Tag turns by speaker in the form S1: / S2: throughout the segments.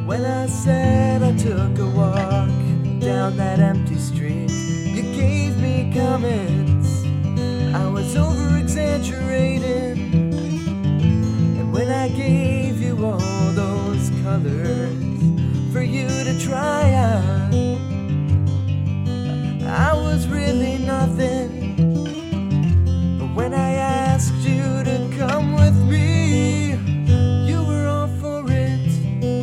S1: When I said I took a walk down that empty street, you gave me comments I was over-exaggerating. And when I gave you all those colors for you to try on, I was really nothing. But when I asked you to come with me, you were all for it.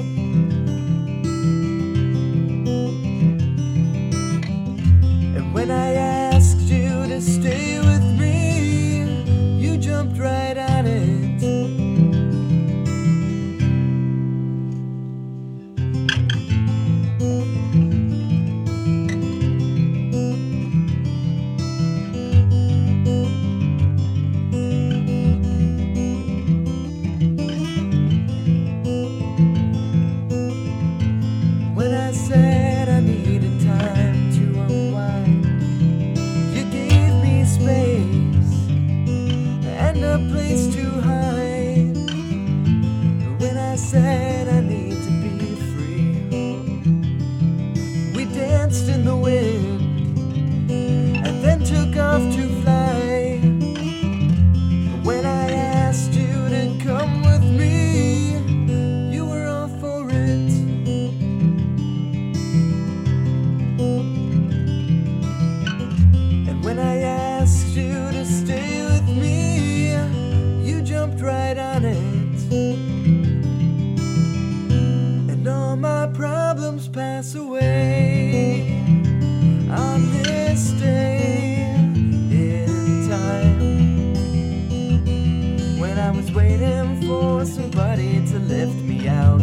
S1: And when I asked you to stay with me, you jumped right on it. When I said I needed time to unwind, you gave me space and a place to hide. When I said I need to be free, we danced in the wind and then took off to fly. When I asked you to come with me, you were all for it. And when I asked you to stay with me, you jumped right on it. And all my problems pass away on this day in time, when I was waiting for somebody to lift me out.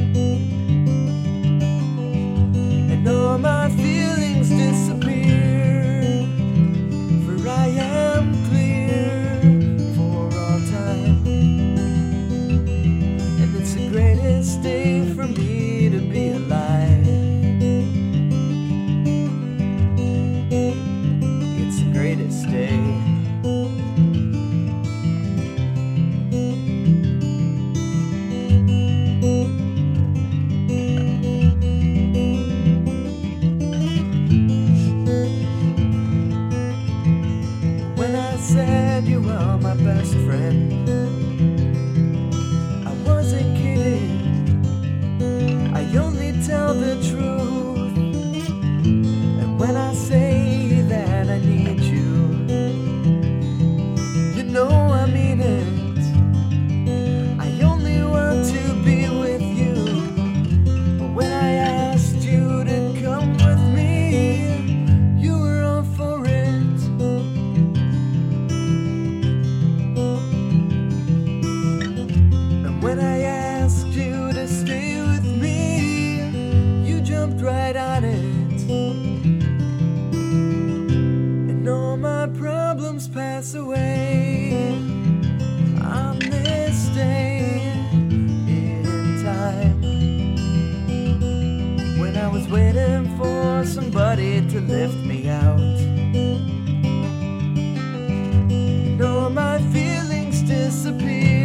S1: And all my feelings disappear, for I am clear for all time. And it's the greatest day for me to be alive. It's the greatest day. When I said you were my best friend, I wasn't kidding. I only tell the truth. And when I say that I need you, you know I mean it. I only want to be with you. But when I asked you to come with me, you were all for it. And when I asked you to stay with me, you jumped right on it. And all my problems pass away on this day in time, when I was waiting for somebody to lift me out. And all my feelings disappear,